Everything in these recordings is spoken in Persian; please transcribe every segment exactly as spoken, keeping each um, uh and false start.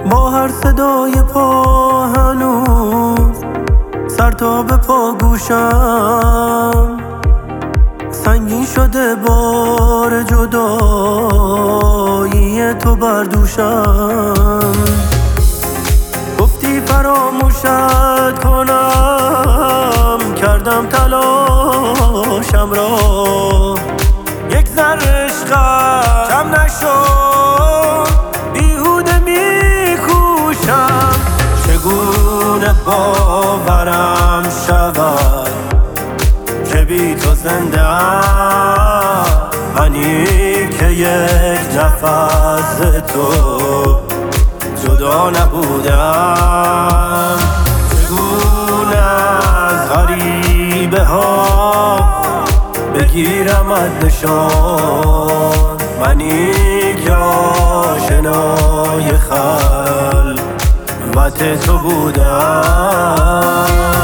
با هر صدای پا هنوز سر تا به پا گوشم سنگین شده بار جدایی تو بر دوشم. گفتی فراموشت کنم، کردم تلاشم را، یک ذره عشقم کم نشد، بیهوده میکوشم. چگونه باورم شود که بی تو زنده ام، منی که یک نفس تو جدا نبودم. چگونه از غریبه ها بگیرمت نشان، منی که آشنای خلوت تو بودم.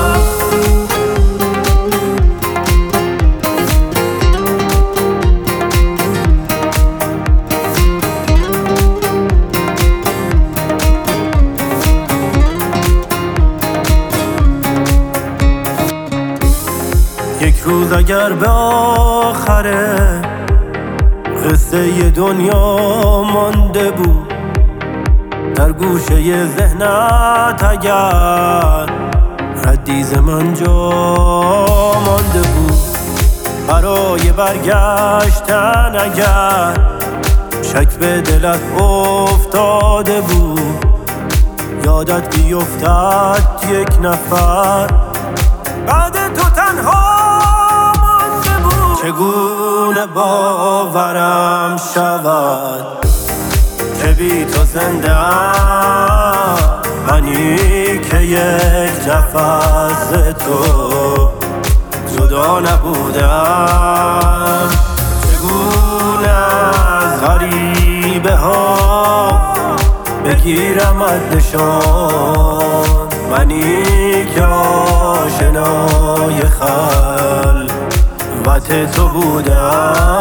یک روز اگر به آخره قصه دنیا مانده بود، در گوشه ذهنت اگر ردی ز من جا مانده بود، برای برگشتن اگر شک به دلت افتاده بود، یادت بیفتد یک نفر بعد تو تنها مانده بود. چگونه باورم شود که بی تو زنده ام، منی که یک نفس تو جدا نبودم. چگونه از غریبه ها بگیرمت نشان، منی که آشنای خلوت تو بودم.